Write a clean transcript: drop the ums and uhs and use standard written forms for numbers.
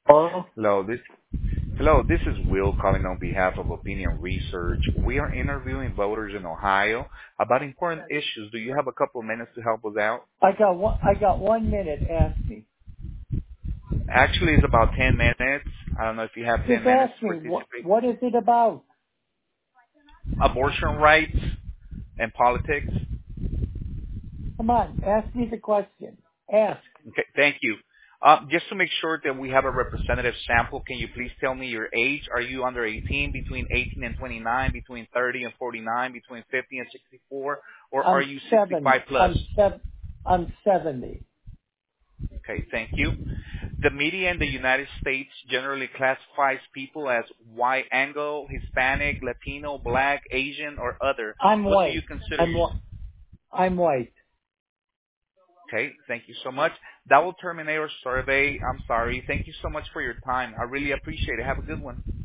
Oh, Hello, this is Will calling on behalf of Opinion Research. We are interviewing voters in Ohio about important issues. Do you have a couple of minutes to help us out? I got 1 minute. Ask me. Actually, it's about 10 minutes. I don't know if you have 10 Just minutes ask to me. participate. What is it about? Abortion rights and politics. Come on. Ask me the question. Ask. Okay, thank you. Just to make sure that we have a representative sample, can you please tell me your age? Are you under 18, between 18 and 29, between 30 and 49, between 50 and 64, or are I'm you 65 70. plus? I'm 70. Okay, thank you. The media in the United States generally classifies people as white, Anglo, Hispanic, Latino, Black, Asian, or other. I'm What do you white. consider I'm yourself? wh- I'm white. Okay, thank you so much. That will terminate our survey. I'm sorry. Thank you so much for your time. I really appreciate it. Have a good one.